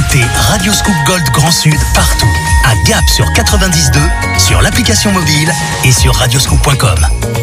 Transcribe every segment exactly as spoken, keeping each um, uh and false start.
Écoutez Radio Scoop Gold Grand Sud partout. À Gap sur quatre-vingt-dix virgule deux, sur l'application mobile et sur radioscoop point com.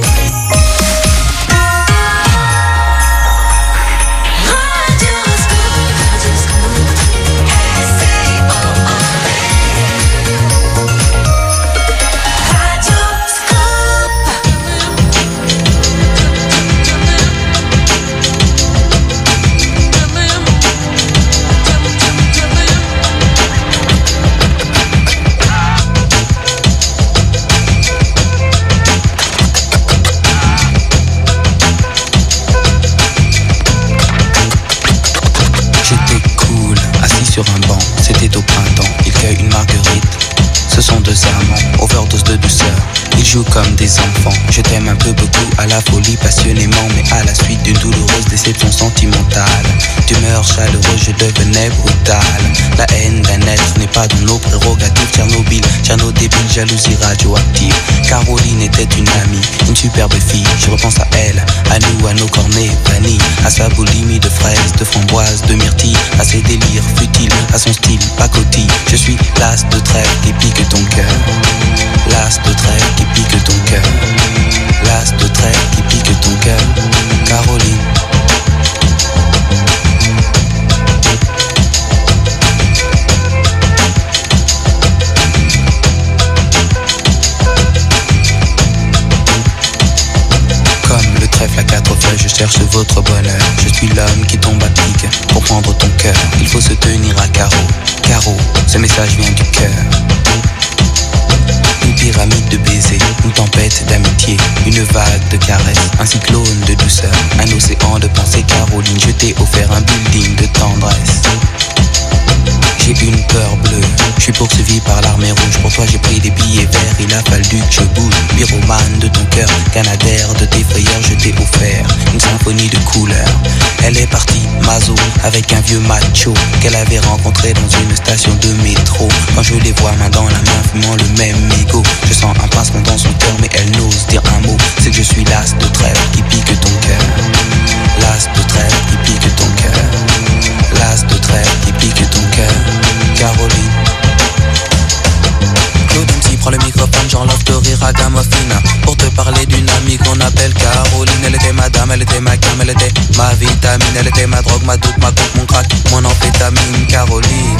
Sur un banc, c'était au printemps, il cueille une marguerite. Ce sont deux amants, overdose de douceur. Ils jouent comme des enfants. Je t'aime un peu beaucoup, à la folie passionnément, mais à la suite d'une douloureuse déception sentimentale. D'humeur chaleureuse, je devenais brutal. La haine d'un être n'est pas dans nos prérogatives. Tchernobyl, Tcherno débile, jalousie radioactive. Caroline était une amie, une superbe fille. Je repense à elle, à nous, à nos cornets vanille, à sa boulimie de fraises, de framboises, de myrtilles, à ses délires futiles, à son style pacotille. Je suis l'as de trêve qui pique ton cœur. L'as de trêve qui pique ton cœur. L'as de trêve qui pique ton cœur. Caroline. Comme le trèfle à quatre feuilles, je cherche votre bonheur. Je suis l'homme qui tombe à pic pour prendre ton cœur. Il faut se tenir à carreau. Carreau, ce message vient du cœur. Une pyramide de baisers, une tempête d'amitié, une vague de caresses, un cyclone de douceur, un océan de pensée. Caroline, je t'ai offert un building de tendresse. J'ai une peur bleue, je suis poursuivi par l'armée rouge. Pour toi j'ai pris des billets verts, il a fallu que je bouge. Pyromane de ton cœur, canadaire de tes frayeurs. Je t'ai offert une symphonie de couleurs. Elle est partie, Mazo, avec un vieux macho qu'elle avait rencontré dans une station de métro. Quand je les vois main dans la main, fumant le même mégot, je sens un pincement dans son cœur, mais elle n'ose dire un mot. C'est que je suis l'as de trêve qui pique ton cœur. L'as de trêve qui pique ton cœur. L'as de trêve qui pique ton cœur. Caroline. Claude M C prend le microphone, j'enlève de rire à Gamophine pour te parler d'une amie qu'on appelle Caroline. Elle était ma dame, elle était ma cam, elle était ma vitamine. Elle était ma drogue, ma doute, ma coupe, mon crack, mon amphétamine. Caroline.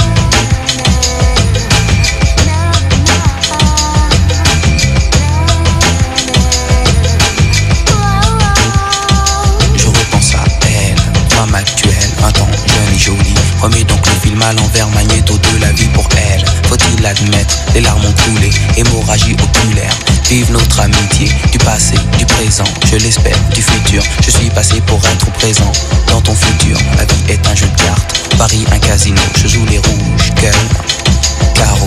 Je repense à elle, femme actuelle, vingt ans, jeune et jolie. Remets donc le film à l'envers, magnéto de la vie pour elle. Faut-il l'admettre, les larmes ont coulé, hémorragie oculaire. Vive notre amitié, du passé, du présent, je l'espère, du futur. Je suis passé pour être présent dans ton futur. La vie est un jeu de cartes, Paris un casino. Je joue les rouges, cœur, carreau.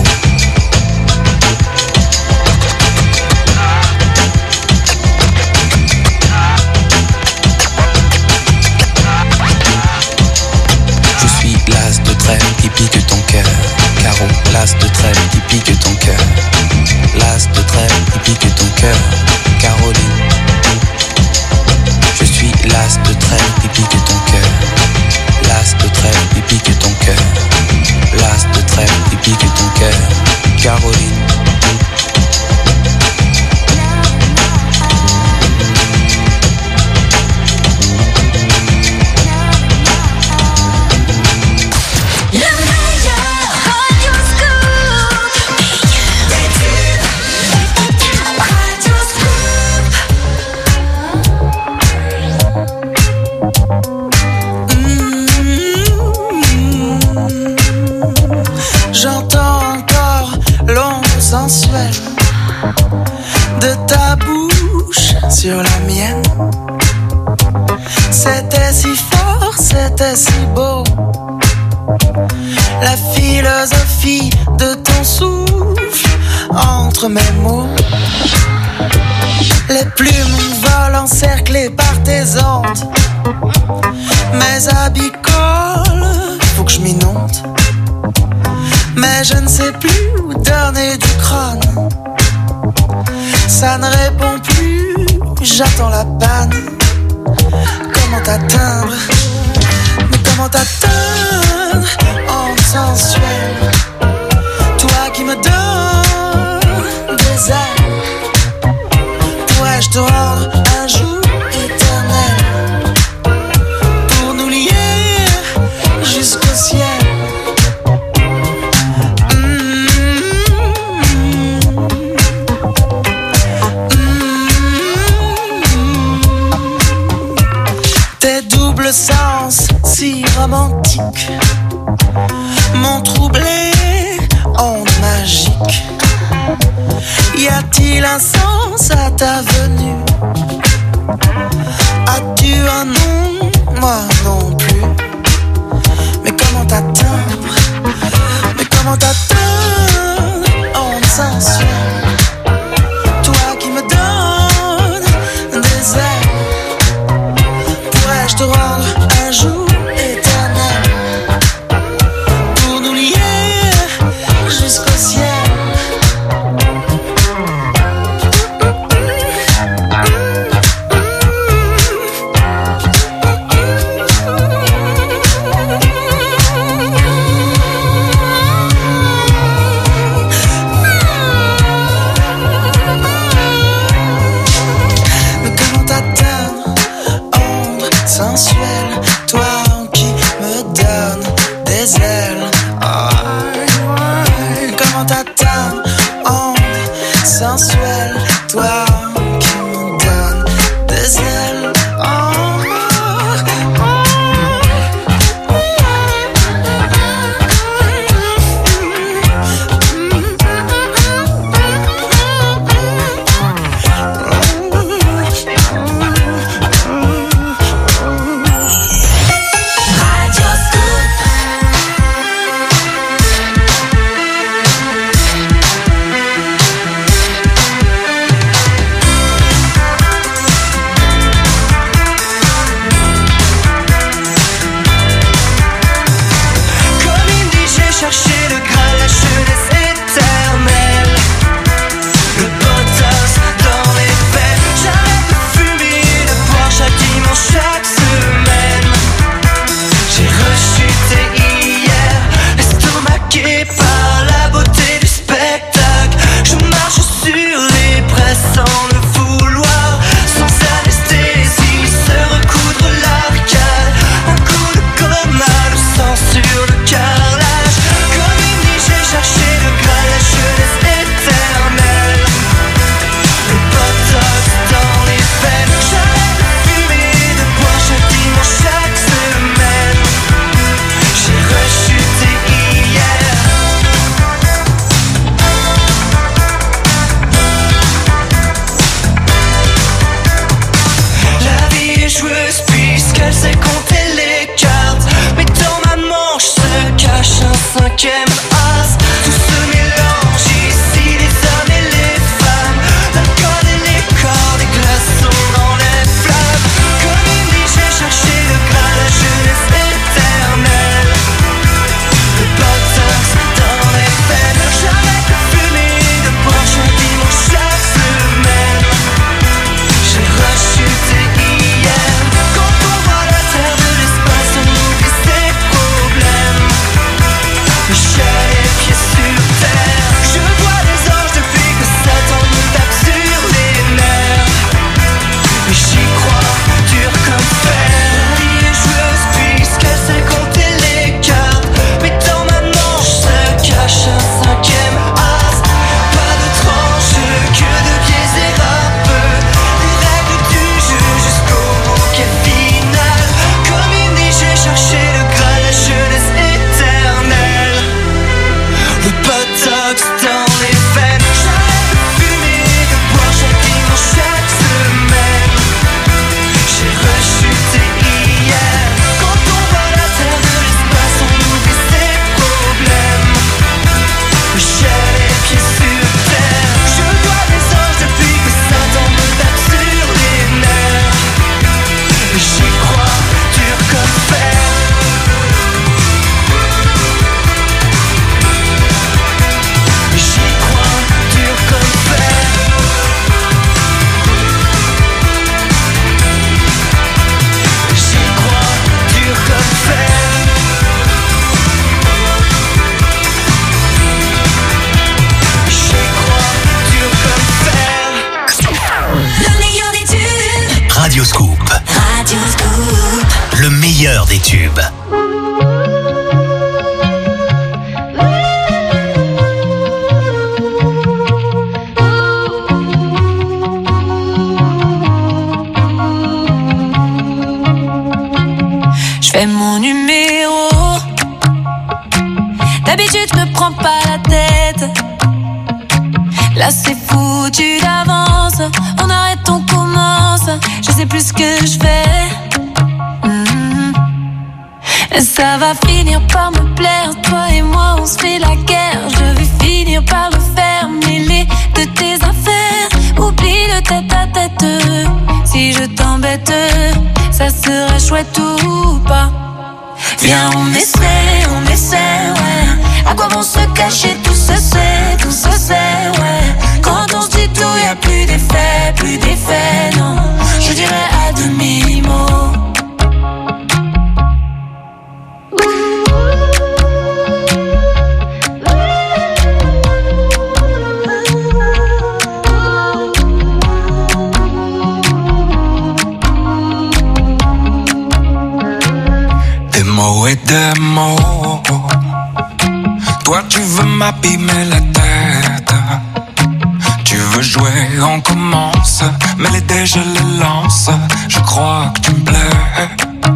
L'as de trêve qui pique ton cœur. Carreau, l'as de trêve qui pique ton cœur. L'as de trêve qui pique ton cœur. Caroline. Je suis l'as de trêve qui pique ton cœur. L'as de trêve qui pique ton cœur. L'as de trêve qui pique ton cœur. Caroline. De ta bouche sur la mienne. C'était si fort, c'était si beau. La philosophie de ton souffle entre mes mots. Les plumes volent encerclées par tes ondes. Mes habits collent, faut que je m'inonde. Mais je ne sais plus où donner du crâne. Ça ne répond plus, j'attends la panne. Comment t'atteindre? Mais comment t'atteindre? En sensuel, toi qui me donnes des ailes, pourrais-je te rendre un jour éternel pour nous lier jusqu'au ciel. Le sens si romantique m'ont troublé en magique. Y a-t-il un sens à ta venue? As-tu un nom? Moi non plus. Mais comment t'atteindre? Mais comment t'atteindre en sensuel? Toi qui me donnes des ailes, pourrais-je te rendre un jour éternel pour nous lier jusqu'au ciel? Mais comment t'atteindre, sensuel, toi qui me donnes des ailes. Oh, comment t'atteindre, onde sensuelle, toi qui me donnes des ailes. Oh, oh, oh. Chaque Radio Scoop. Radio Scoop. Le meilleur des tubes. Je fais mon numéro. D'habitude, je me prends pas la tête. Là, c'est foutu d'avance. On arrête, on commence. Je sais plus ce que je fais. Mm-hmm. Ça va finir par me plaire. Toi et moi, on se fait la guerre. Je vais finir par le faire. Mêler de tes affaires. Oublie le tête à tête. Si je t'embête, ça serait chouette ou pas. Viens, on essaie, on essaie, ouais. À quoi vont se cacher, tout se sait, tout se sait, ouais. Quand on se dit tout, y'a plus d'effet, plus d'effet, non. Je dirais à demi-mot. Des mots et des mots. Toi tu veux m'abîmer la tête. Tu veux jouer, on commence. Mais les dés je les lance. Je crois que tu me plais.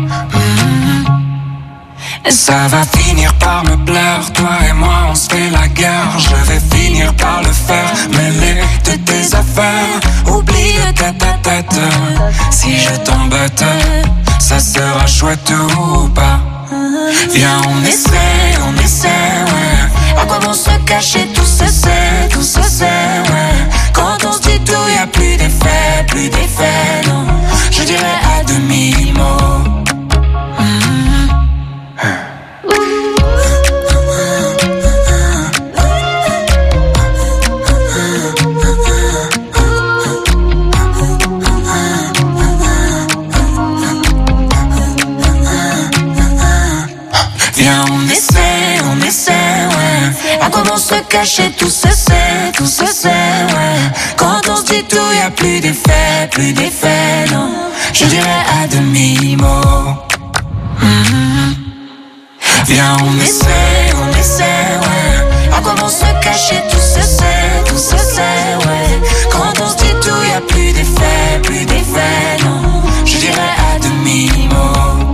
mmh. Ça va finir par me plaire. Toi et moi on se fait la guerre. Je vais finir par le faire. Mêler de tes affaires. Oublie le tête à tête. Si je t'embête, ça sera chouette ou pas. Viens, on essaie, on essaie, ouais. À quoi vont se cacher, tout se sait, tout se sait, ouais. Quand on se dit tout, y'a plus d'effet, plus d'effet, non. Je dirais à demi-mot. Viens, on essaie, on essaie, ouais. À quoi vont se cacher, tout se sait, tout se sait, ouais. Quand on se dit tout, y'a plus d'effet, plus d'effet, non. Je dirais à demi-mot. Mmh. Viens, on essaie, on essaie, ouais. À quoi vont se cacher, tout se sait, tout se sait, ouais. Quand on se dit tout, y'a plus d'effet, plus d'effet, non. Je dirais à demi-mot.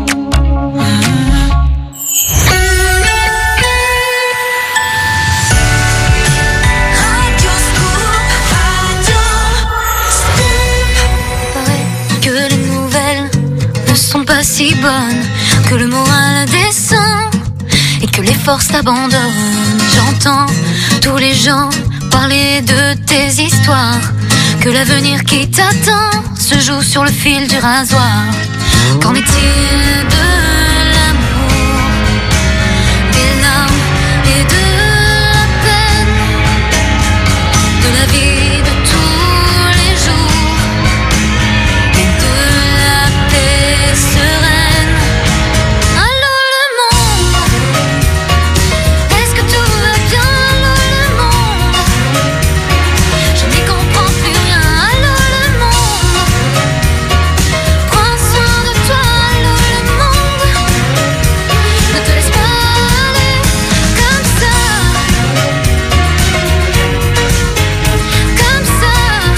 Pas si bonne, que le moral descend et que les forces t'abandonnent. J'entends tous les gens parler de tes histoires, que l'avenir qui t'attend se joue sur le fil du rasoir. Qu'en est-il de l'amour, des larmes et de la peine, de la vie de tous les jours et de la paix sereine? Allô le monde, est-ce que tout va bien? Allô le monde, je n'y comprends plus rien. Allô le monde, prends soin de toi. Allô le monde, ne te laisse pas aller comme ça, comme ça.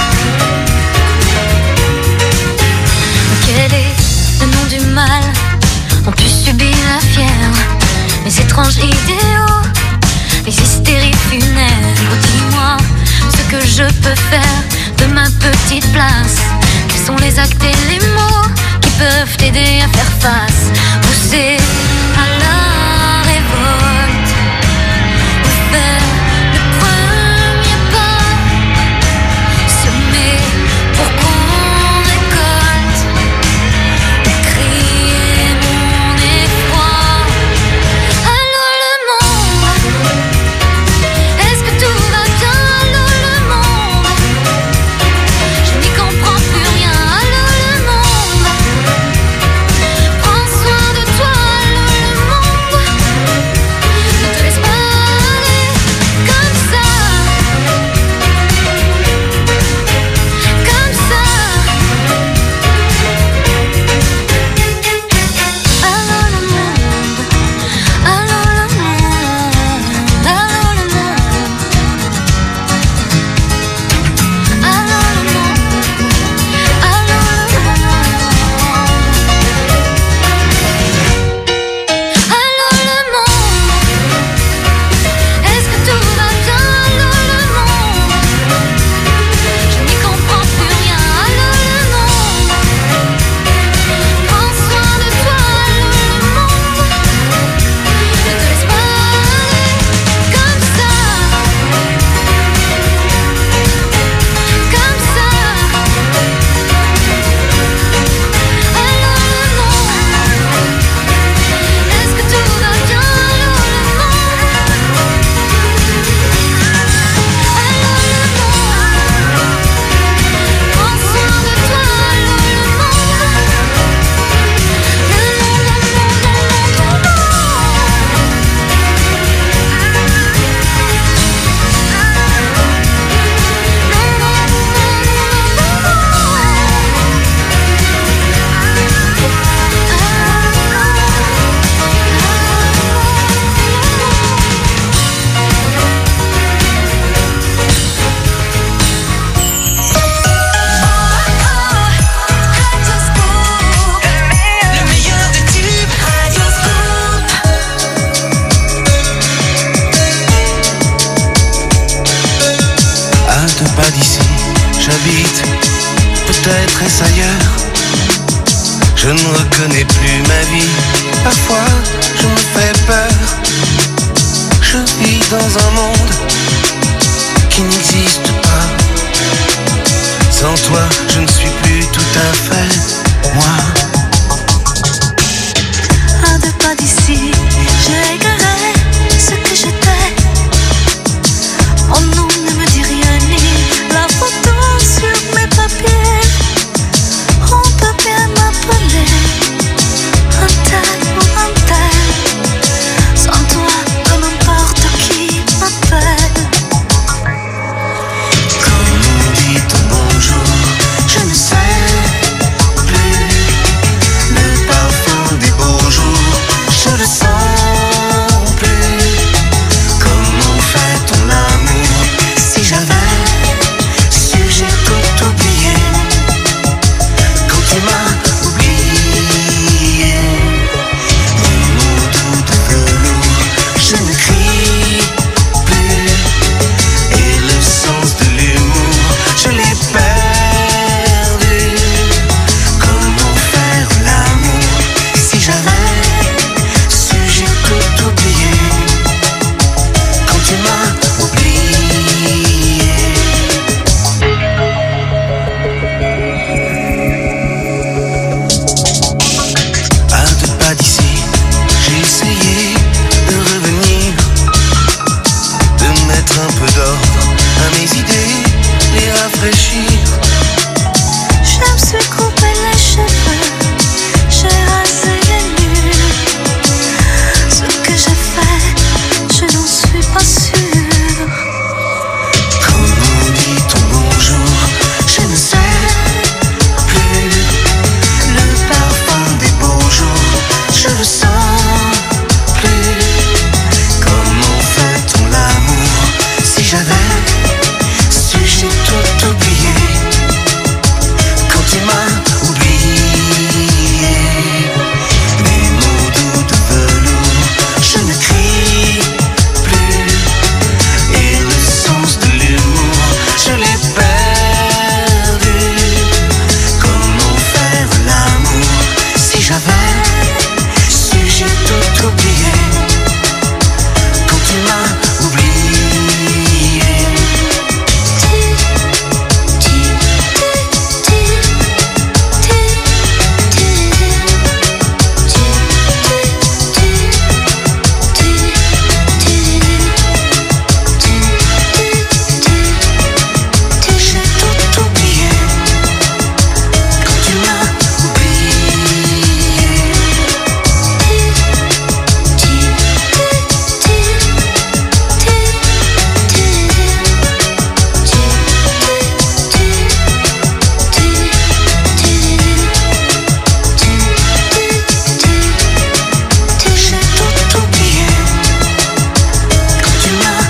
Quel est le nom du mal? On put subir la fièvre, les étranges idéaux, les hystéries funèbres. Dis-moi ce que je peux faire de ma petite place. Quels sont les actes et les mots qui peuvent t'aider à faire face? Pousser à la révolte ou faire le premier pas, semer pour qu'on récolte, crier mon effroi. Allô le monde, est-ce que tout va bien? Allô le monde, je n'y comprends plus rien. Allô le monde, prends soin de toi. Allô ailleurs. Je ne reconnais plus ma vie. Parfois je me fais peur. Je vis dans un monde qui n'existe pas. Sans toi je ne suis plus tout à fait moi. À deux pas d'ici, je égarais ce que j'étais. Mon nom ne me dit rien ni la photo sur mes papiers. On peut bien m'appeler un tel ou un tel. Sans toi, peu n'importe qui m'appelle. Quand on dit ton bonjour, je ne sais plus. Le parfum des beaux jours, je le sens plus. Comment fait-on l'amour? Si j'avais su, j'ai tout oublié. Quand tu m'as oublié, les mots doux de velours, je ne crie plus. Et le sens de l'humour, je l'ai perdu. Comment faire l'amour? Si j'avais su, j'ai tout oublié. Quand tu m'as oublié. À deux pas d'ici, j'ai essayé de revenir, de mettre un peu d'ordre à mes idées, les rafraîchir. Je me suis coupé les cheveux, j'ai rasé les murs. Ce que j'ai fait, je n'en suis pas sûre. Quand on dit ton bonjour, je ne sais plus. Le parfum des beaux jours, je le sens plus. Comment fait-on l'amour? Si j'avais su, j'ai tout oublié. Quand tu m'as oublié, des mots doux de velours, je ne crie plus. Et le sens de l'humour, je l'ai perdu. Comment faire l'amour? Si j'avais su, j'ai tout oublié. Quand tu m'as oublié. J'ai tout oublié. Quand tu m'as J'ai tout oublié. Quand tu m'as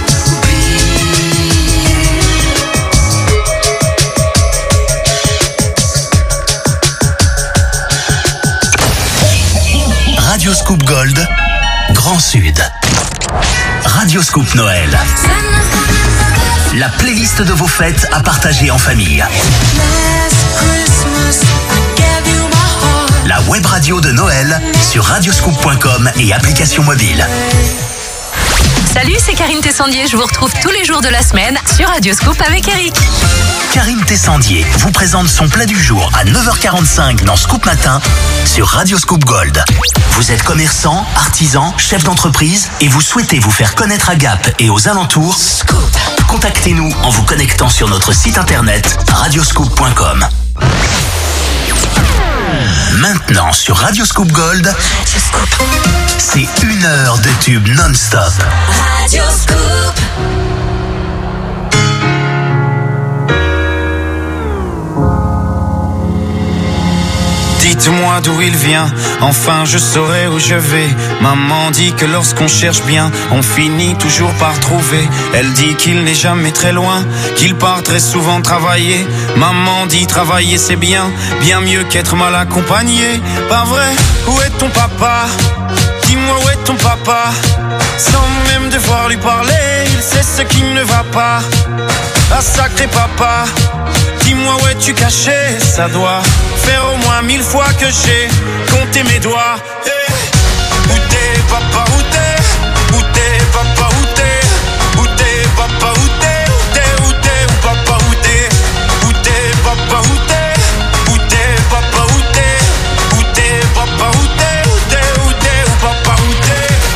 oublié. Radio Scoop Gold, Grand Sud. Radio Scoop Noël. La playlist de vos fêtes à partager en famille. La web radio de Noël sur radioscoop point com et application mobile. Salut, c'est Karine Tessandier. Je vous retrouve tous les jours de la semaine sur Radio Scoop avec Eric. Karine Tessandier vous présente son plat du jour à neuf heures quarante-cinq dans Scoop Matin sur Radio Scoop Gold. Vous êtes commerçant, artisan, chef d'entreprise et vous souhaitez vous faire connaître à Gap et aux alentours? Scoop. Contactez-nous en vous connectant sur notre site internet radioscoop point com. Maintenant sur Radio Scoop Gold, c'est une heure de tube non-stop. Radio Scoop. Dites-moi d'où il vient, enfin je saurai où je vais. Maman dit que lorsqu'on cherche bien, on finit toujours par trouver. Elle dit qu'il n'est jamais très loin, qu'il part très souvent travailler. Maman dit travailler c'est bien, bien mieux qu'être mal accompagné. Pas vrai? Où est ton papa? Dis-moi où est ton papa? Sans même devoir lui parler, il sait ce qui ne va pas. Ah sacré papa, Dis-moi où es-tu caché? Ça doit faire au moins mille fois que j'ai compté mes doigts. Hey. Où t'es, papa, où t'es? Où t'es, papa, où t'es? Où t'es, papa, où t'es? Où t'es, où t'es, où papa, où t'es? Où t'es, papa, où t'es? Où t'es, papa, où t'es? Où t'es, papa, où t'es? Où t'es, où t'es, où papa, où t'es?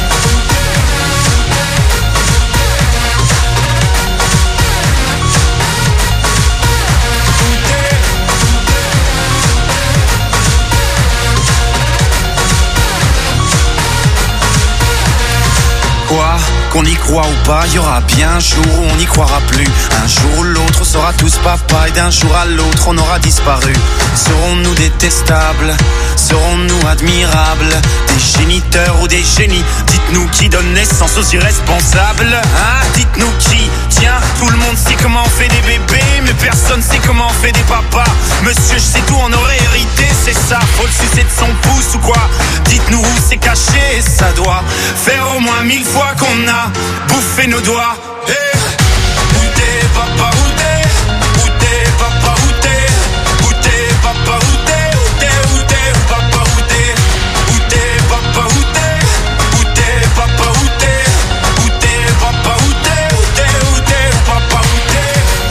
Quoi, qu'on y croit ou pas, y aura bien un jour où on n'y croira plus. Un jour ou l'autre on sera tous papa et d'un jour à l'autre on aura disparu. Serons-nous détestables? Serons-nous admirables? Des géniteurs ou des génies? Dites-nous qui donne naissance aux irresponsables, hein? Dites-nous qui? Tiens, tout le monde sait comment on fait des bébés, mais personne sait comment on fait des papas. Monsieur, je sais tout, on aurait hérité, c'est ça. Faut le sucer de son pouce ou quoi? Dites-nous où c'est caché, ça doit faire au moins mille fois qu'on a bouffé nos doigts. Hey. Où t'es, papa, où t'es? Où t'es, papa, où t'es? Où t'es, papa, où t'es? Où t'es, où t'es, où papa, où t'es? Où t'es, papa, où t'es? Où t'es, papa, où t'es? Où t'es, papa, où t'es? Où t'es, où t'es, où papa, où t'es?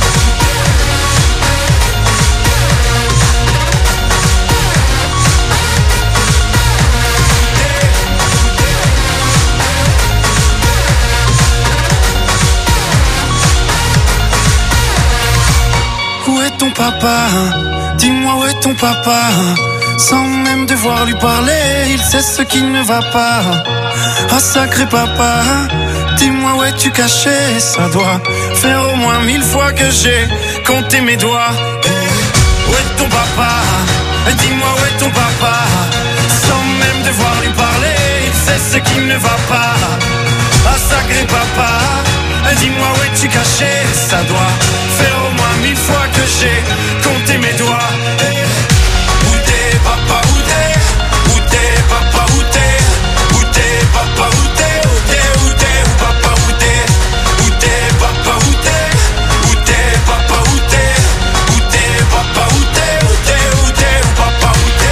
Où est ton papa? Dis-moi où est ton papa? Sans même devoir lui parler, il sait ce qui ne va pas. Ah sacré papa, dis-moi où es-tu caché? Ça doit faire au moins mille fois que j'ai compté mes doigts. Où est ton papa? Dis-moi où est ton papa? Sans même devoir lui parler, il sait ce qui ne va pas. Ah sacré papa, dis-moi où es-tu caché? Ça doit faire au moins mille fois que j'ai compté mes doigts. Hey. Où t'es, papa, où t'es? Où t'es, papa, où t'es? Où t'es, papa, où t'es? Où t'es, où t'es, où papa, où t'es? Où t'es, papa, où t'es? Où t'es, papa, où t'es? Où t'es, papa, où t'es? Où t'es, où t'es, où papa, où t'es?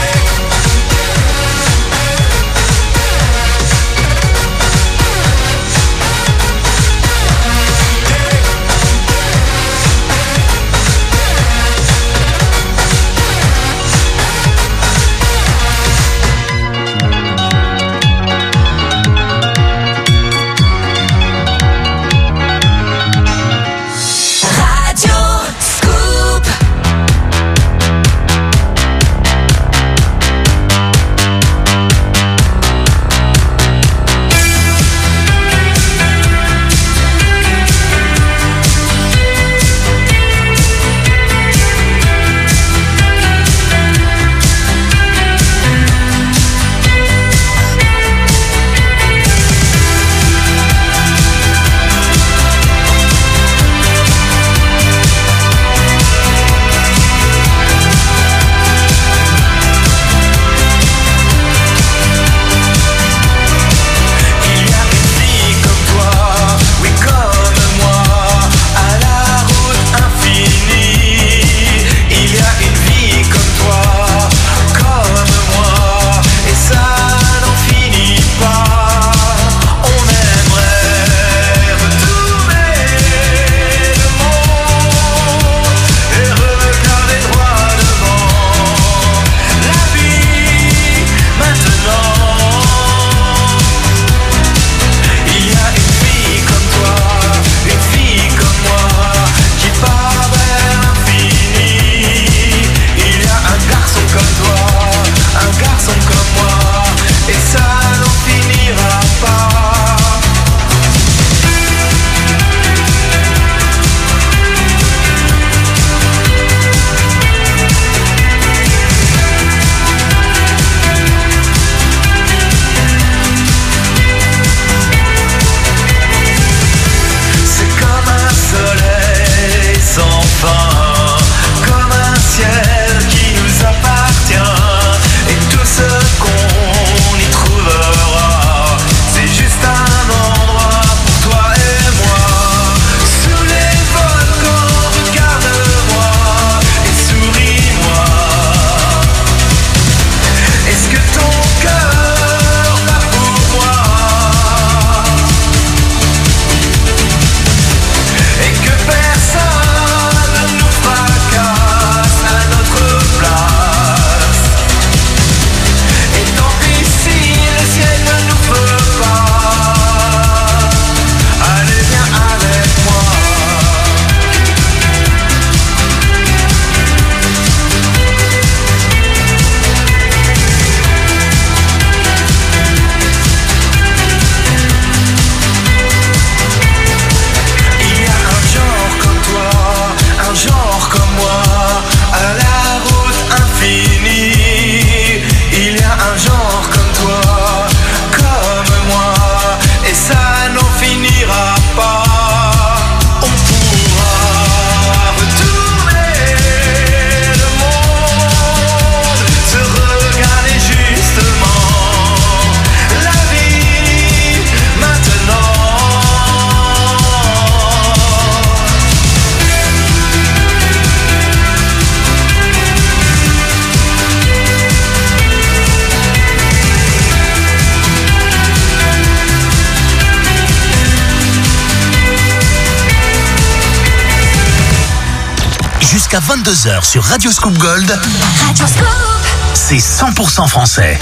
vingt-deux heures sur Radio Scoop Gold. Radio Scoop. C'est cent pour cent français.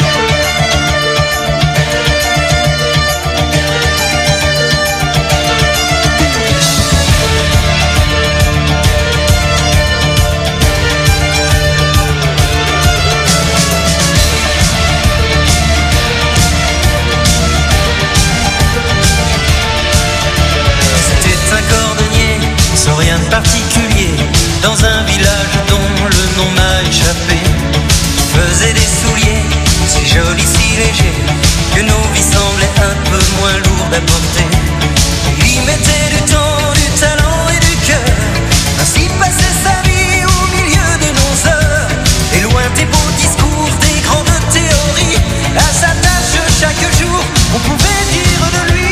Rien de particulier dans un village dont le nom m'a échappé. Faisait des souliers si jolis, si légers que nos vies semblaient un peu moins lourdes à porter. Il y mettait du temps, du talent et du cœur. Ainsi passait sa vie au milieu de nos heures. Et loin des beaux discours, des grandes théories, à sa tâche chaque jour, on pouvait dire de lui.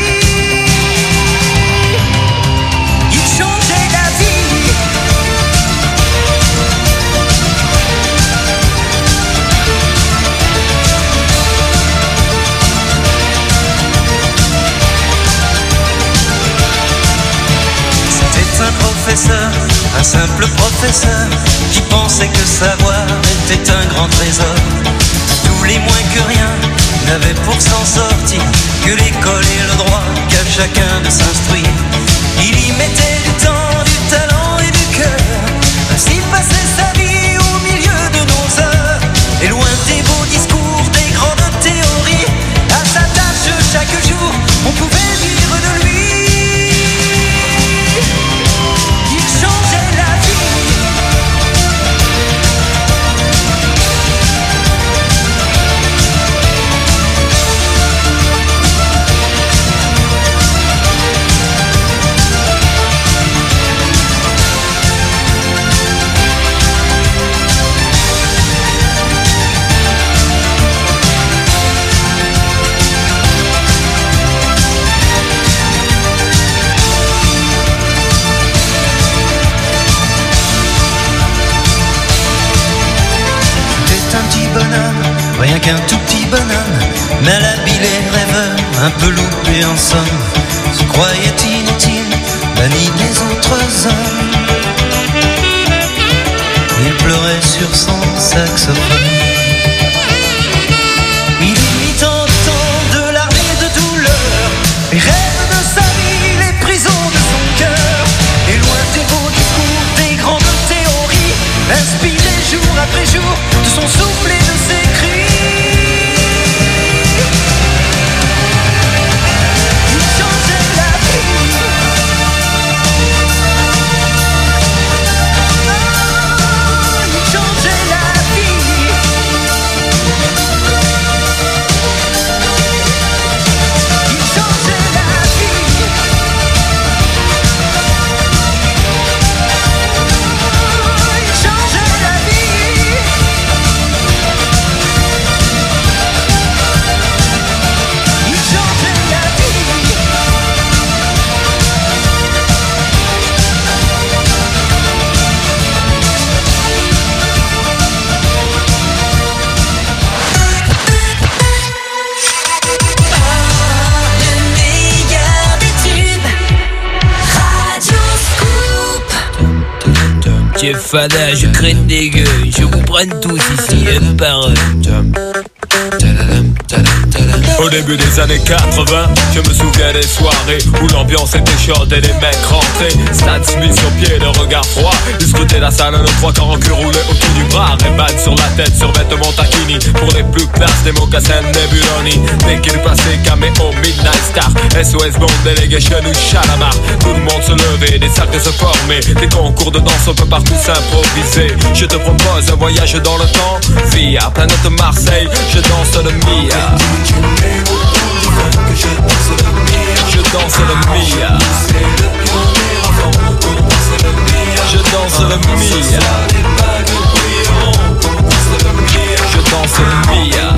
Un professeur, un simple professeur qui pensait que savoir était un grand trésor. Tous les moins que rien n'avaient pour s'en sortir que l'école et le droit qu'à chacun de s'instruire. Il y mettait du temps, du talent et du cœur. Ainsi passait sa vie au milieu de nos heures. Et loin des beaux discours, des grandes théories, à sa tâche chaque jour, on pouvait dire de lui. Rien qu'un tout petit bonhomme, malhabile et rêveur, un peu loupé en somme, se croyait inutile, banni des autres hommes. Il pleurait sur son saxophone. Il mit tant de temps de larmes et de douleur, les rêves de sa vie, les prisons de son cœur. Et loin des beaux discours, des grandes théories, inspiré jour après jour de son souffle et de ses cris. Chef Fada, je craigne des gueux, je vous prenne tous ici, un par un. Au début des années quatre-vingts, je me souviens des soirées où l'ambiance était chaude et les mecs rentraient. Stan Smith sur pied, le regard froid. Ils scrutaient la salle, le trois quarts en cul roulé autour du bras. Ray-Ban sur la tête, sur vêtements taquini. Pour les plus classes, des mocassins Nebuloni. Dès qu'il passait, caméo, Midnight Star, S O S Bond, Delegation ou Chalamar. Tout le monde se levait, des cercles se formaient. Des concours de danse, on peut partout s'improviser. Je te propose un voyage dans le temps via planète Marseille, je danse le Mia. Je danse le Mia. Je danse le Mia. Je danse le Mia.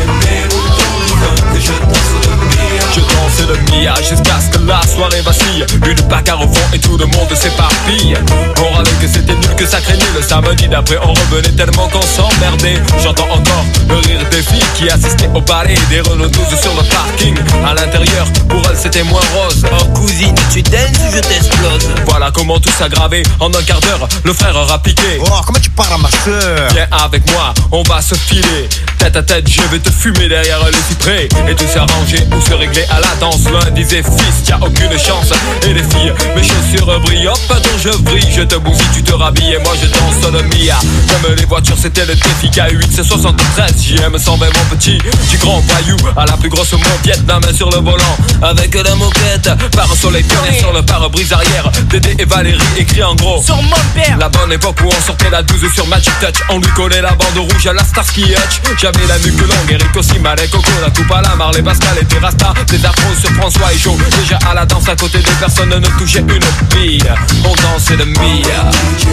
Je danse le Mia jusqu'à ce que la soirée vacille. Une bagarre au fond et tout le monde s'éparpille. On râlait que c'était nul, que ça craignait. Le samedi d'après on revenait tellement qu'on s'emmerdait. J'entends encore le rire des filles qui assistaient au balai des Renault douze sur le parking. À l'intérieur, pour elles c'était moins rose. Oh cousine, tu danses ou je t'explose? Voilà comment tout s'aggravait. En un quart d'heure, le frère aura piqué. Oh, comment tu parles à ma soeur? Viens avec moi, on va se filer. Tête à tête, je vais te fumer derrière les cyprès. Et tout s'arranger ou se régler à la danse. L'un disait fils, t'as aucune chance. Et les filles, mes chaussures brillent. Hop, attends, je brille, je te bousille, tu te rhabilles. Et moi je danse le Mia. Comme les voitures, c'était le défi K huit, c'est soixante-treize. J M cent vingt, mon petit. Du grand voyou à la plus grosse moquette. La main sur le volant, avec la moquette. Par soleil pionnier sur le pare-brise arrière. Dédé et Valérie écrit en gros sur mon père. La bonne époque où on sortait la douze sur Magic Touch. On lui collait la bande rouge à la Starsky Hutch. J'avais la nuque longue, Eric aussi, Malek, Coco, la coupe à la Marley, Pascal et Terrasta. Des afros sur François et Joe. Déjà à la danse à côté de personne ne touchait une bille. On dansait le Mia.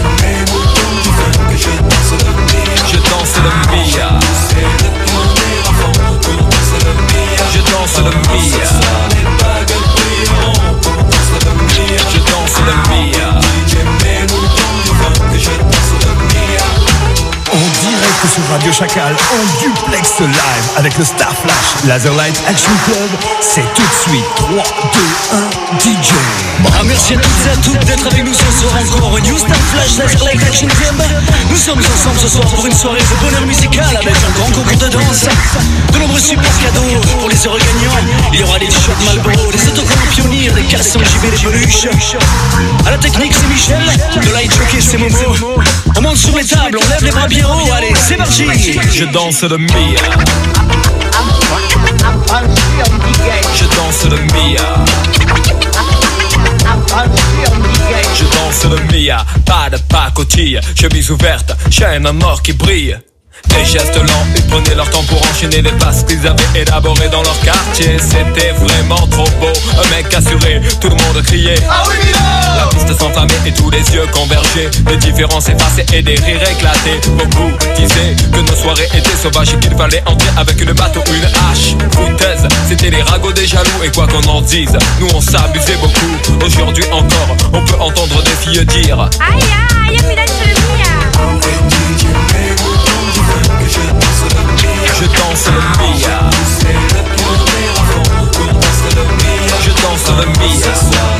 Je danse le Mia. Je danse le Mia. Je danse le Mia. En direct sur Radio Chacal, en duplex live avec le Star Flash Laserlight Action Club. C'est tout de suite trois, deux, un, D J. Ah, merci à toutes et à toutes d'être avec nous ce soir encore. New Star Flash Laserlight Action Club. Nous sommes ensemble ce soir pour une soirée de bonheur musical avec un grand concours de danse, de nombreux super cadeaux pour les heureux gagnants. Il y aura des shots Marlboro, des autocollants pionniers, des cassons J B, des peluches. À la technique c'est Michel, de light jockey c'est Momo. On monte sur les tables, on lève les bras bien haut, allez c'est parti. Je danse le Mia. Je danse le Mia. Je danse le Mia. Pas de pacotille, chemise ouverte, chaîne en or qui brille. Des gestes lents, ils prenaient leur temps pour enchaîner les passes qu'ils avaient élaborées dans leur quartier. C'était vraiment trop beau, un mec assuré, tout le monde criait ah oui Mila. La piste s'enflammait et tous les yeux convergeaient. Les différences effacées et des rires éclatés. Beaucoup disaient que nos soirées étaient sauvages et qu'il fallait entrer avec une batte ou une hache. Foutaise, c'était les ragots des jaloux. Et quoi qu'on en dise, nous on s'abusait beaucoup. Aujourd'hui encore, on peut entendre des filles dire aïe aïe, y'a plus d'être sur le Mia. Je danse le Mia. Je danse le Mia.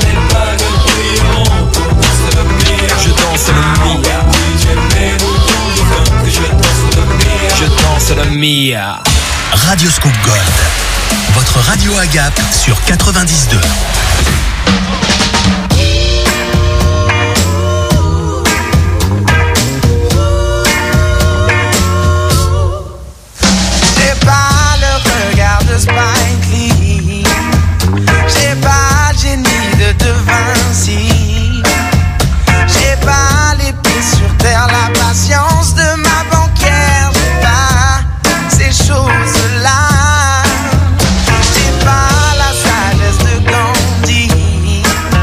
Je danse le Mia. Je danse le Mia. Radio Scoop Gold, votre radio à Gap sur quatre-vingt-dix deux. Spike Lee. J'ai pas le génie de De Vinci. J'ai pas les pieds sur terre, la patience de ma banquière. J'ai pas ces choses-là. J'ai pas la sagesse de Gandhi.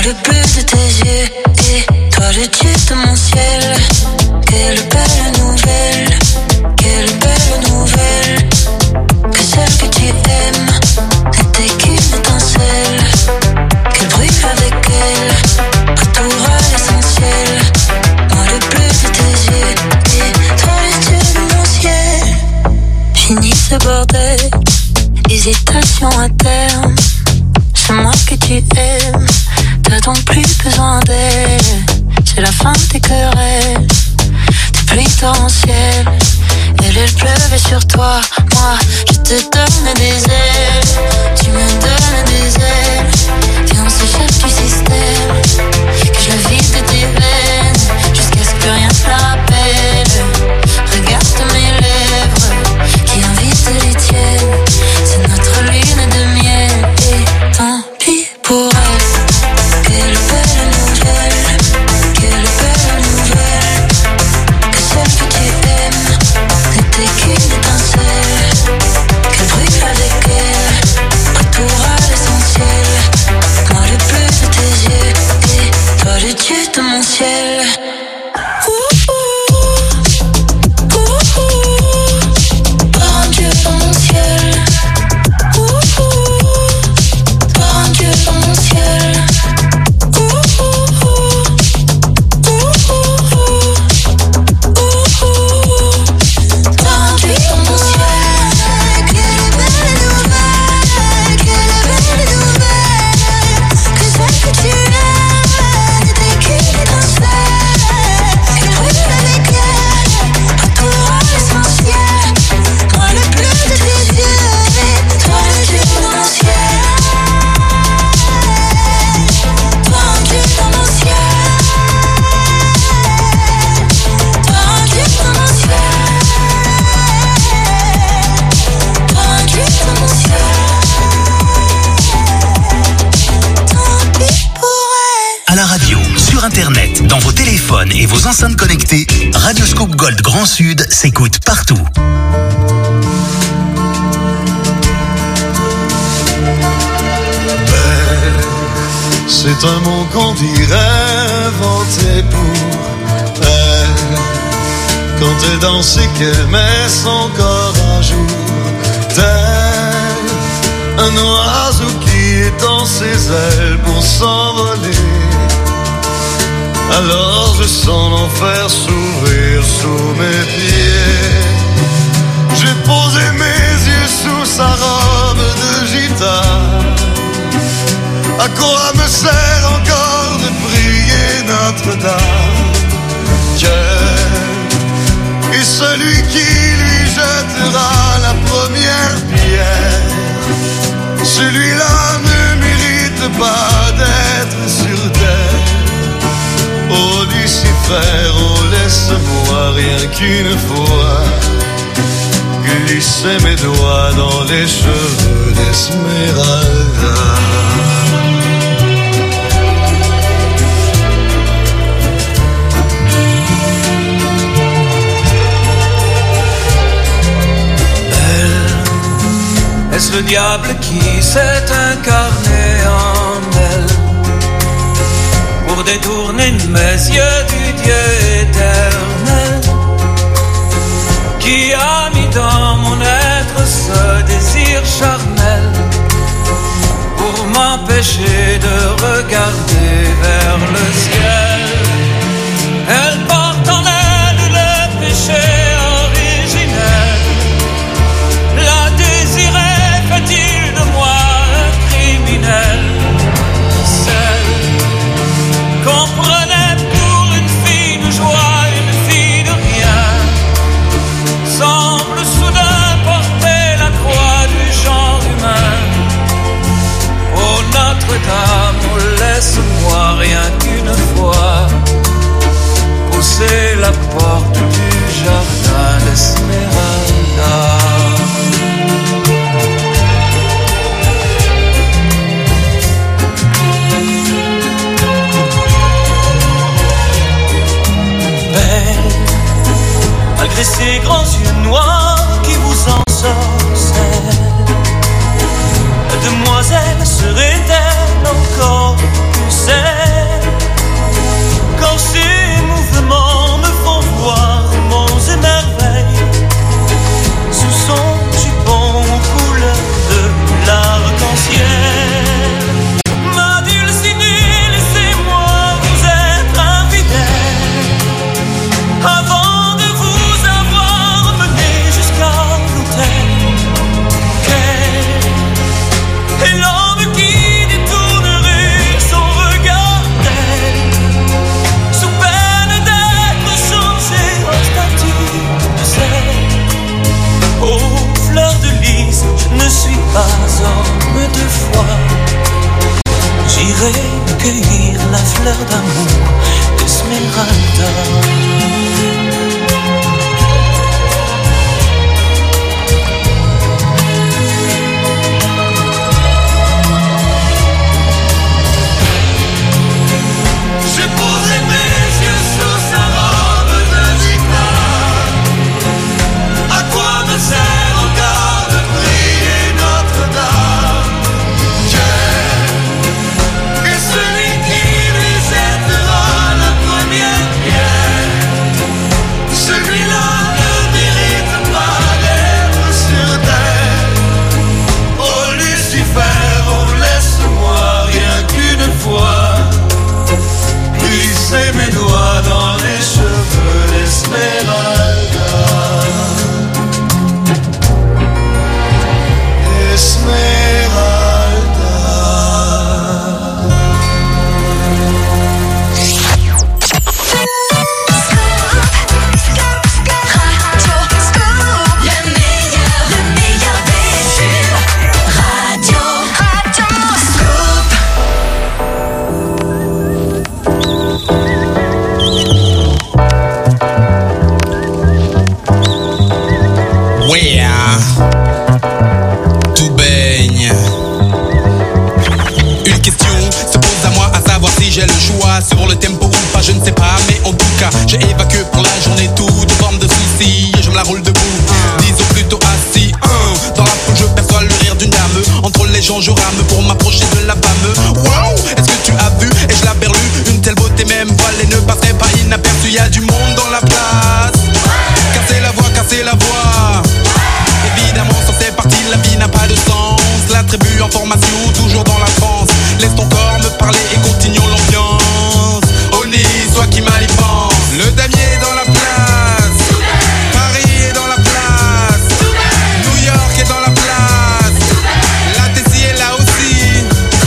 le bleu de tes yeux et toi le dieu de mon ciel. Quelle belle nouvelle, quelle belle nouvelle, que celle que tu aimes n'était qu'une étincelle, qu'elle brûle avec elle, retour à l'essentiel. Moi le bleu de tes yeux et toi le dieu de mon ciel. Fini ce bordel, hésitation à terme. C'est moi que tu aimes, t'as donc plus besoin d'elle. C'est la fin des querelles, des pluies torrentielles. Elle, elle pleuvait sur toi, moi je te donne des ailes. Tu me donnes des ailes, viens on s'échappe du système. Que je le vide de tes veines, jusqu'à ce que rien ne la rappelle. Regarde mes lèvres, qui invitent les tiennes. C'est notre lune de miel, et tant pis pour elle. Quelle belle nouvelle, quelle belle nouvelle, que celle que tu aimes n'était qu'une étincelle, qu'elle brûle avec elle, retour à l'essentiel. Moi le bleu de tes yeux et toi le dieu de mon ciel. Internet, dans vos téléphones et vos enceintes connectées, Radio Scoop Gold Grand Sud s'écoute partout. Belle, c'est un mot qu'on dirait inventé pour elle. Quand elle danse et qu'elle met son corps à jour, tel un oiseau qui étend ses ailes pour s'envoler. Alors je sens l'enfer s'ouvrir sous mes pieds. J'ai posé mes yeux sous sa robe de gitane. À quoi me sert encore de prier Notre-Dame? Dieu est celui qui lui jettera la première pierre. Celui-là ne mérite pas d'être sur terre. Oh Lucifer, oh laisse-moi rien qu'une fois glisser mes doigts dans les cheveux d'Esmeralda. Elle, est-ce le diable qui s'est incarné en elle pour détourner mes yeux du Dieu éternel, qui a mis dans mon être ce désir charnel, pour m'empêcher de regarder vers le ciel. Elle porte en elle le péché originel, la désirait, fait-il de moi un criminel. Qu'on prenait pour une fille de joie, une fille de rien, semble soudain porter la croix du genre humain. Oh Notre-Dame, oh laisse-moi rien qu'une fois pousser j'irai cueillir la fleur d'amour d'Esmeralda. Glisser mes doigts dans les cheveux d'Esmeralda. Esmeralda. Le meilleur, le meilleur des tubes. Radio, Radio Scoop. Ouais, tout baigne. Une question se pose à moi, à savoir si j'ai le choix sur le tempo ou pas, je ne sais pas, mais en tout cas, j'ai évacué pour la journée toute forme de soucis et je me la roule debout. Disons plutôt assis. Dans la foule, je perçois le rire d'une dame. Entre les gens, je rame pour m'approcher de la femme. Waouh, est-ce que tu as vu? Et je la berlue, une telle beauté, même voilée ne passerait pas inaperçue. Y a du monde dans la place. Cassez la voix, cassez la voix. Évidemment, sans ces parties, la vie n'a pas de sens. La tribu en formation, toujours dans la France. Laisse ton corps me parler et continuons l'ambiance. Oni, soit qui mal y pense. Le damier est dans la place. Paris est dans la place. New York est dans la place. La Tessie est là aussi.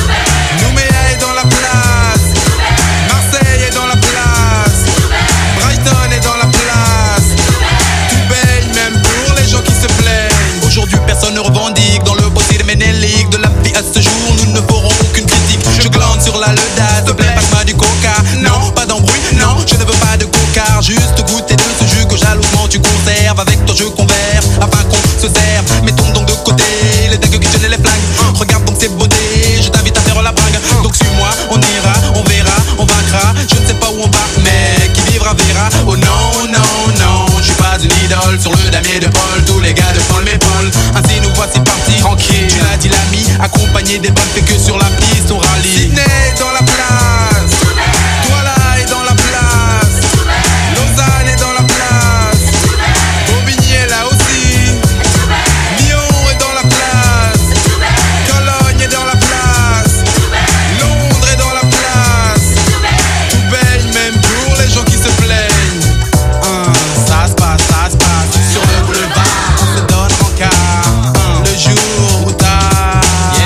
Nouméa est dans la place. Marseille est dans la place. Brighton est dans la place. Tout baigne même pour les gens qui se plaignent. Aujourd'hui personne ne revendique dans le possible ménélique de la vie à ce jour. Nous ne ferons aucune critique. Je glande sur la ledasse. S'il te plaît, passe-moi du coca. Non, pas d'embrouille, non, je ne veux pas de coca. Juste goûter de ce jus que jalousement tu conserves. Avec toi je converse afin qu'on se serve. Mettons donc de côté les dingues qui tiennent les flingues. Regarde donc ces beautés, je t'invite à faire la bringue. Donc suis-moi, on ira, on verra, on vaincra. Je ne sais pas où on va, mais qui vivra verra. Oh non, non, non, je suis pas une idole. Sur le damier de Paul, tous les gars de Paul m'épaulent. Ainsi nous voici partis, tranquille. Tu l'as dit l'ami, accompagné des bonnes, fait que sur la piste on rallie. Sydney est dans la place. Douala est dans la place. Lausanne est dans la place. Bobigny est là aussi. Lyon est dans la place. Cologne est dans la place. Londres est dans la place. Tout baigne même pour les gens qui se plaignent. Hein, ça se passe, ça se passe. Sur le boulevard, on se donne rencard. Hein, le jour ou tard,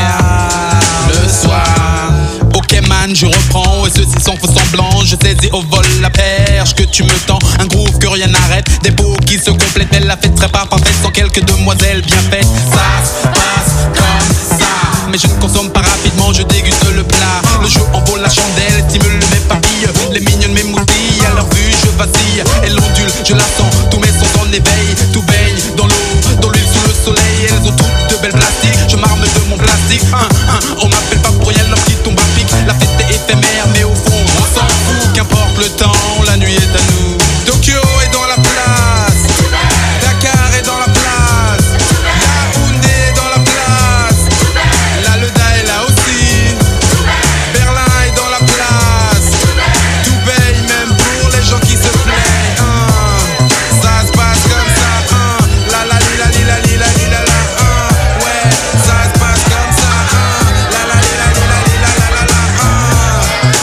yeah, le soir. Ok man, je reprends et ceci sans faux semblant. Je saisis au vol la perche que tu me tends. Un groove que rien n'arrête, des beaux qui se complètent. Mais la fête serait pas parfaite sans quelques demoiselles bien faites. Ça se passe comme ça, mais je ne consomme pas rapidement, je déguste le plat. Le jeu en vaut la chandelle, stimule mes papilles. Les mignonnes m'émoutillent, à leur vue je vacille. Et l'ondule, je la sens, tous mes sens en éveil. Tout baigne dans l'eau, dans l'huile sous le soleil. Elles ont toutes de belles plastiques, je m'arme de mon plastique. Hein, hein, on m'appelle pas pour rien, leur petit tombe à pic. La fête est éphémère, mais au fond on s'en fout. Qu'importe le temps, la nuit est à nous. Tokyo est dans la place. Dakar est dans la place. Yaoundé est dans la place. La Leda est là aussi. Berlin est dans la place. Tout baigne même pour les gens qui se plaignent. Hein. Ça se passe comme ça. Hein. La la li la li la li la li la la. Hein. Ouais, ça se passe comme ça. Hein. La la li la li la li la la la la. Hein.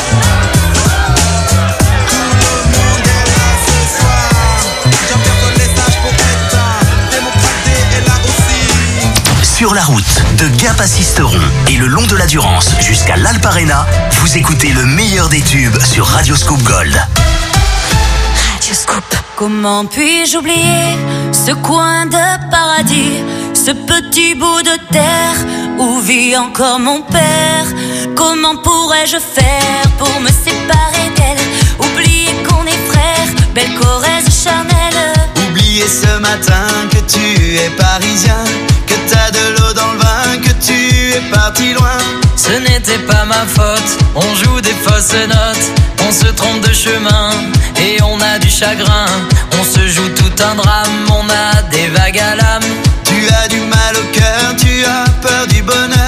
Tout le monde est là ce soir. J'en personne les sages pour être démocraté est là aussi. Sur la route, de Gap à Sisteron et le long de la Durance jusqu'à l'Alpe Arena, vous écoutez le meilleur des tubes sur Radio Scoop Gold. Radio Scoop. Comment puis-je oublier ce coin de paradis, ce petit bout de terre où vit encore mon père? Comment pourrais pourrais-je faire pour me séparer d'elle? Oublier qu'on est frères, belle Corrèze charnelle. Oublier ce matin que tu es parisien, que t'as de l'eau dans le vin, que tu es parti loin. Ce n'était pas ma faute, on joue des fausses notes, on se trompe de chemin et on a du chagrin. On se joue tout un drame, on a des vagues à l'âme. Tu as du mal au cœur, tu as peur du bonheur.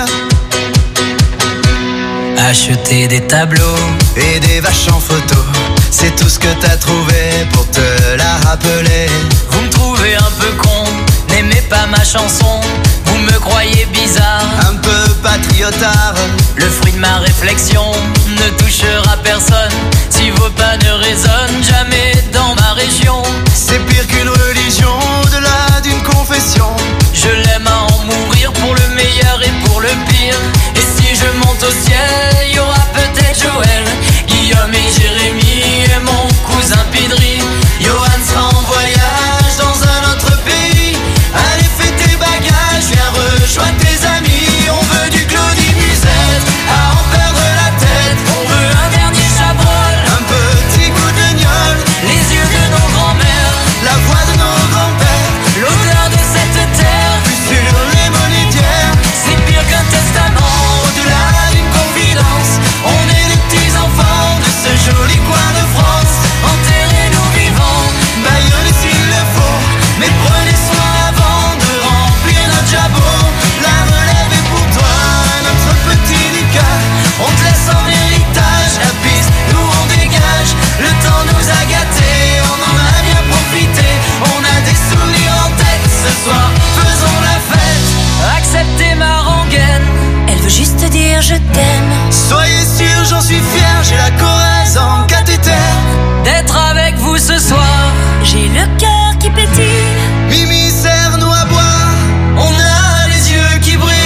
Acheter des tableaux et des vaches en photo, c'est tout ce que t'as trouvé pour te la rappeler. Vous me trouvez un peu con, n'aimez pas ma chanson. Vous me croyez bizarre, un peu patriotard. Le fruit de ma réflexion ne touchera personne si vos pas ne résonnent jamais dans ma région. C'est pire qu'une religion, au-delà d'une confession. Je l'aime à en mourir pour le meilleur et pour le pire. Et si je monte au ciel, y aura peut-être Joël, Guillaume et Jérémy et mon cousin Pidri. Johan sera en voyage dans un autre pays. Allez fais tes bagages, viens rejoindre tes amis. On veut du Claudie Musette, à en perdre la tête. On veut un dernier Chabrol, un petit coup de gnôle. Les yeux de nos grands-mères, la voix de nos grands-pères, l'odeur de cette terre, plus sur les monétières. C'est pire qu'un testament, au-delà d'une confidence. On est les petits enfants de ce joli coin de France. Enterrez-nous vivants, baillonnez s'il le faut, mais prenez soin avant de remplir notre jabot. La relève est pour toi, notre petit Lucas. On te laisse en héritage, la piste, nous on dégage. Le temps nous a gâtés, on en a bien profité. On a des souvenirs en tête, ce soir faisons la fête. Acceptez ma rengaine, elle veut juste dire je t'aime. Soyez sûr, j'en suis fier, j'ai la Corrèze en cathéter. D'être avec vous ce soir, j'ai le cœur qui pétille. Mimi sert-nous à boire, on a les yeux qui brillent.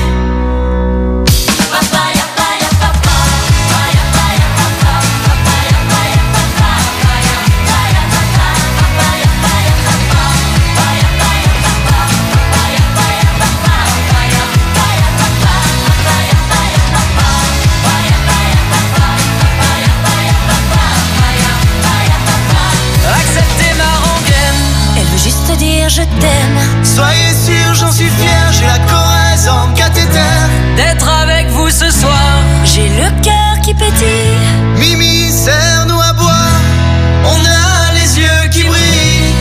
acceptez ma rengaine. Elle veut juste dire je t'aime. Soyez sûr, j'en suis fier, j'ai la Corrèze en cathéter. D'être avec vous ce soir, j'ai le cœur qui pétille. Mimi, sers-nous à boire, on a les yeux qui brillent.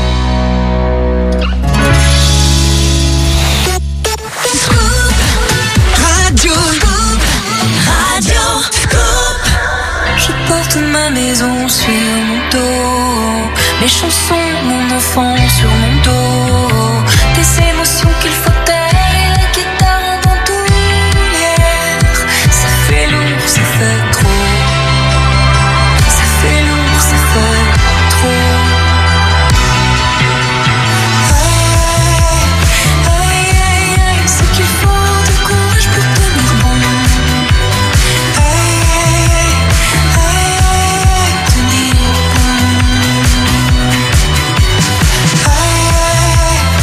Scoop Radio, Scoop Radio, Scoop. Je porte ma maison sur mon dos, mes chansons, mon enfant sur mon dos, des émotions qu'il faut taire et la guitare en bandoulière. Ça fait lourd, ça fait trop. Ça fait lourd, ça fait trop. Aïe, aïe, aïe, aïe, ce qu'il faut de courage pour tenir bon. Aïe, aïe, aïe, aïe, aïe, tenir bon. Aïe, aïe,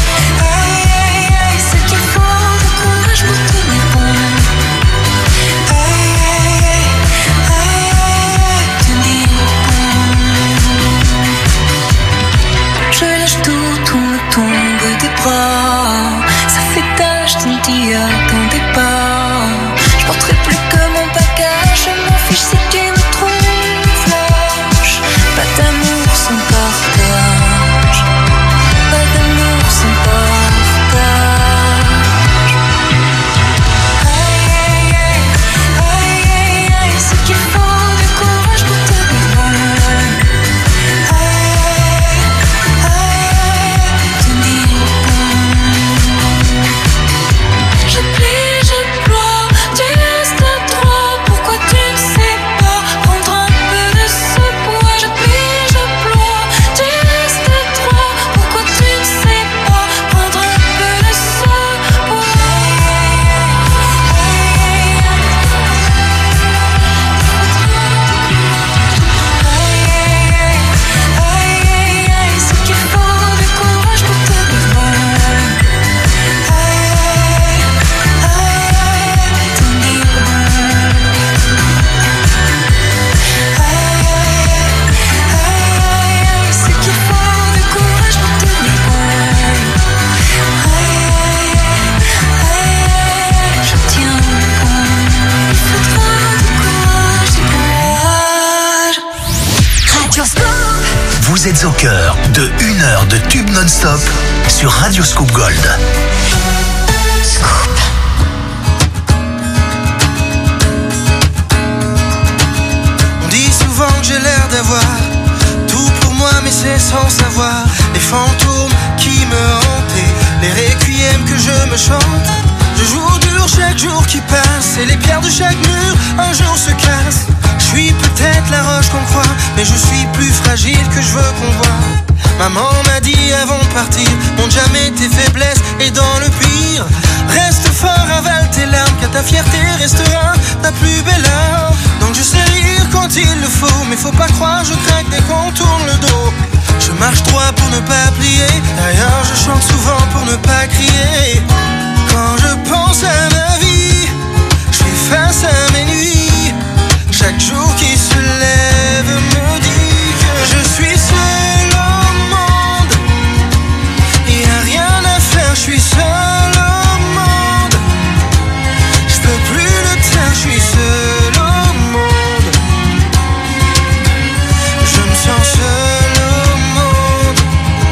vous êtes au cœur de une heure de tube non-stop sur Radio Scoop Gold. Scoop. On dit souvent que j'ai l'air d'avoir tout pour moi, mais c'est sans savoir. Les fantômes qui me hantaient, les requiems que je me chante. Je joue dur chaque jour qui passe, et les pierres de chaque mur un jour se cassent. Je suis peut-être la roche qu'on croit, mais je suis plus fragile que je veux qu'on voit. Maman m'a dit avant de partir, montre jamais tes faiblesses, et dans le pire, reste fort, avale tes larmes, car ta fierté restera ta plus belle arme. Donc je sais rire quand il le faut, mais faut pas croire, je craque dès qu'on tourne le dos. Je marche droit pour ne pas plier, d'ailleurs je chante souvent pour ne pas crier. Quand je pense à ma vie, je fais face à mes nuits. Chaque jour qui se lève me dit que je suis seul au monde. Y a rien à faire, je suis seul au monde. Je peux plus le taire, je suis seul au monde. Je me sens seul au monde.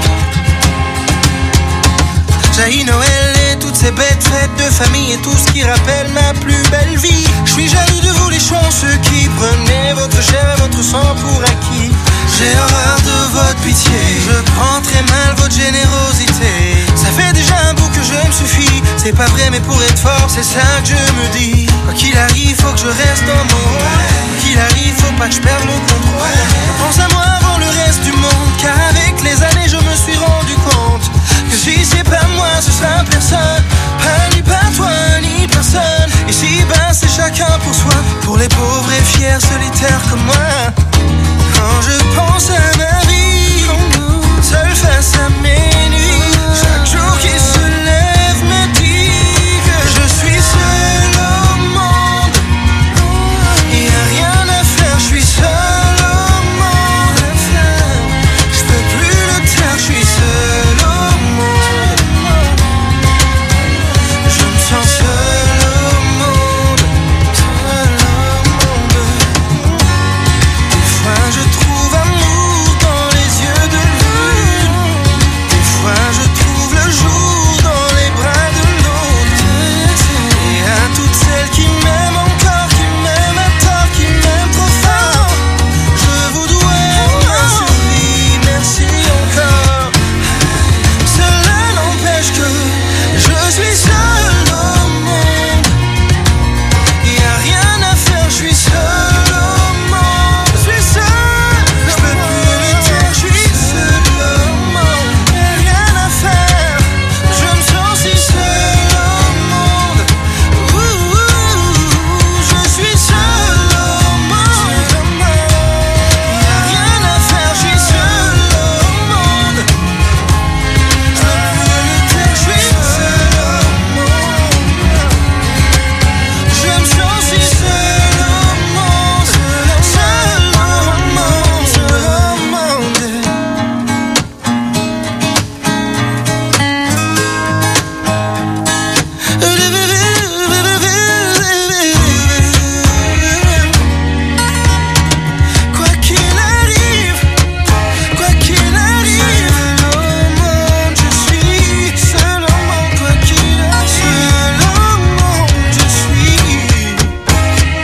Jaillit Noël et toutes ces bêtes fêtes de famille et tout ce qui rappelle ma plus belle vie. Je suis jaloux de vous les chanceux qui prenez votre chair et votre sang pour acquis. J'ai horreur de votre pitié, je prends très mal votre générosité. Ça fait déjà un bout que je me suffis, c'est pas vrai mais pour être fort c'est ça que je me dis. Quoi qu'il arrive faut que je reste dans mon rôle, quoi qu'il arrive faut pas que je perde mon contrôle. Je pense à moi avant le reste du monde, car avec les années je me suis rendu compte que si c'est pas moi ce sera personne, pas ni pas toi ni personne. Et si ben c'est chacun pour soi, pour les pauvres et fiers solitaires comme moi. Quand je pense à